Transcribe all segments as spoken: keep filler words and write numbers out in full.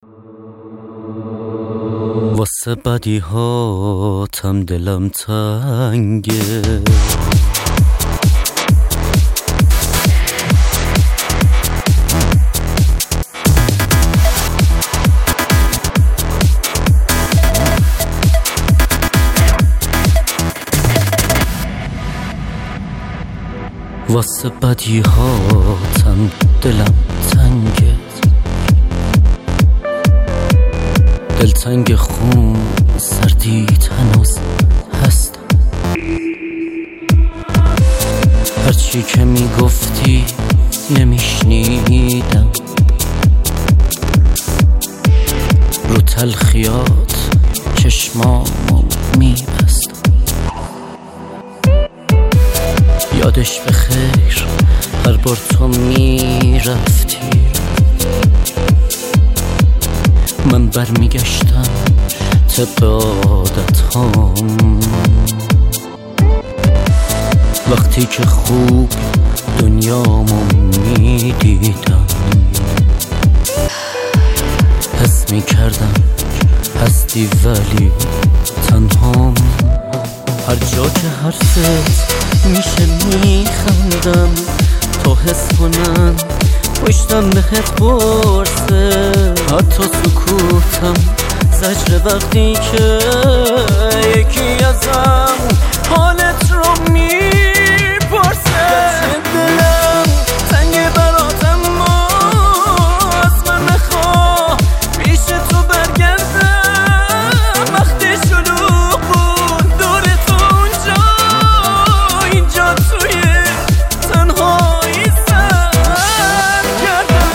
واسه بدی هاتم دلم تنگه، واسه بدی هاتم دلم تنگه، دلتنگ خون سردیت هنوز هستم. هرچی که میگفتی نمیشنیدم، رو تلخیات چشمامو میبستم. یادش به خیر هر بار تو میرفتی، من برمیگشتم طبق عادت هام. وقتی که خوب دنیامو میدیدم، حس میکردم هستی ولی تنهام. هر جا که حرفت میشه میخندم، تا حس کنم پشتم بهت برسه. حتی سکوتم زجر وقتی که یکی ازم حالت رو میپرسه. دلم تنگ براتم ما از من نخواه پیش تو برگردم. وقتی شلوغ بود دور تو اونجا، اینجا توی تنهایی سر کردم.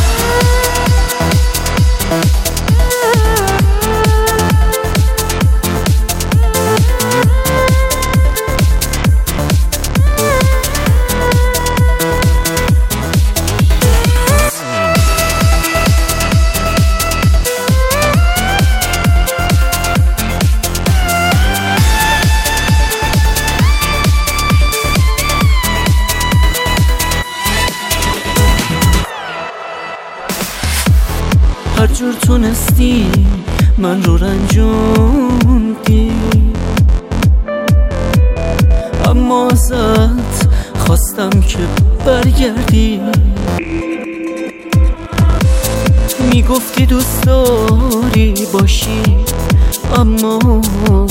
هر جور تونستی من رو رنجوندی، اما ازت خواستم که برگردی. میگفتی دوست داری باشی، اما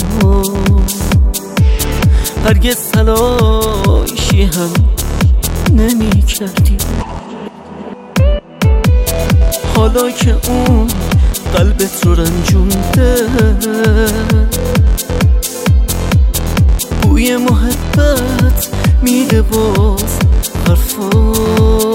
هرگز تلاشی هم نمی کردی. حالا که اون قلبت رو رنجونده، بوی محبت میده باز حرفا.